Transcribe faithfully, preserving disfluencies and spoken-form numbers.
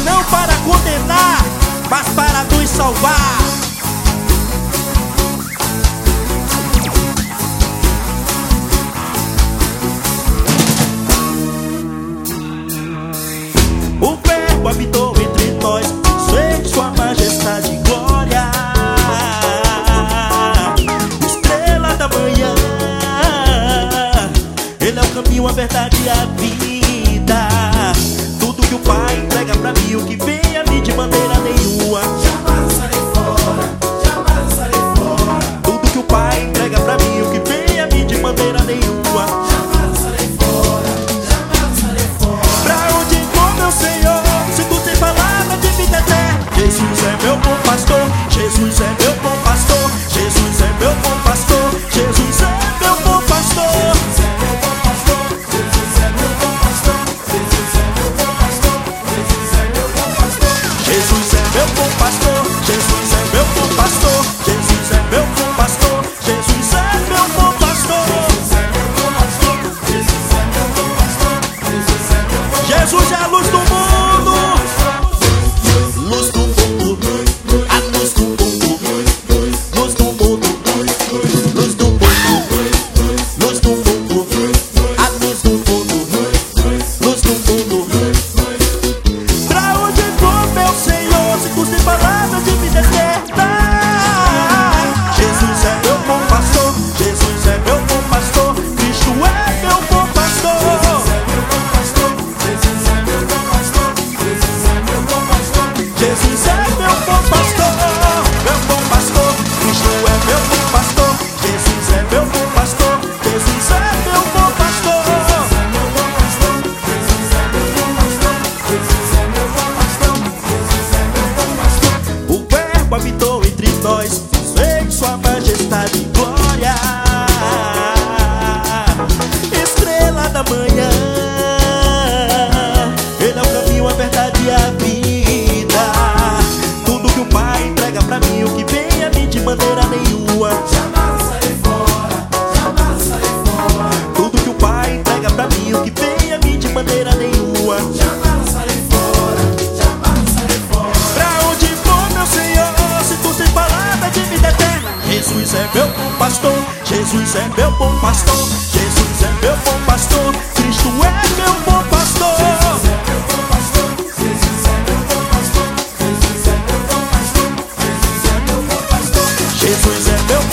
não para condenar, mas para nos salvar. O Verbo habitou entre nós, em sua majestade e glória. Estrela da manhã, Ele é o caminho, a verdade e a vida. Tudo que o Pai entrega pra mim, o que vem a mim de maneira nenhuma jamais sarei fora, jamais sarei fora. Tudo que o Pai entrega pra mim, o que vem a mim de maneira nenhuma jamais sarei fora, jamais sarei fora. Pra onde vou, meu Senhor, se tu tem palavra de vida eterna? Jesus é meu bom pastor, Jesus é meu bom pastor, Jesus é meu bom pastor, Jesus é meu bom pastor. Jesus é meu bom pastor, Jesus é meu bom pastor, Jesus é meu bom pastor, Jesus é meu bom pastor, Jesus é meu bom pastor, Jesus é meu bom pastor, Jesus é a luz do mundo, luz do mundo, a luz do mundo, luz do mundo, luz do mundo, luz do mundo, a luz do mundo, luz do mundo. Sem palavras de vida eterna. Jesus é meu bom pastor, Jesus é meu bom pastor, Cristo é meu bom pastor. Jesus é meu bom pastor, Jesus é meu bom pastor, Jesus é meu bom pastor, meu bom pastor, Cristo é meu bom pastor, Jesus é meu bom pastor, Jesus é meu bom pastor, Jesus é meu bom pastor, Jesus é meu bom pastor, Jesus é meu bom pastor. O Verbo habitou entre nós, em sua majestade e glória. Estrela da manhã, Ele é o caminho, a verdade e a vida. Tudo que o Pai entrega pra mim, o que vem a mim de maneira nenhuma jamais sarei fora, jamais sarei fora. Tudo que o Pai entrega pra mim, o que vem a mim de maneira nenhuma jamais sarei fora, jamais sarei fora. Pra onde vou, meu Senhor, se tu tem palavra de vida eterna? Jesus é meu bom pastor, Jesus é meu bom pastor, Jesus é meu bom pastor, Cristo é meu bom pastor. Jesus é meu bom pastor, Jesus é meu bom pastor, Jesus é meu bom pastor, Jesus é meu bom pastor, Jesus é meu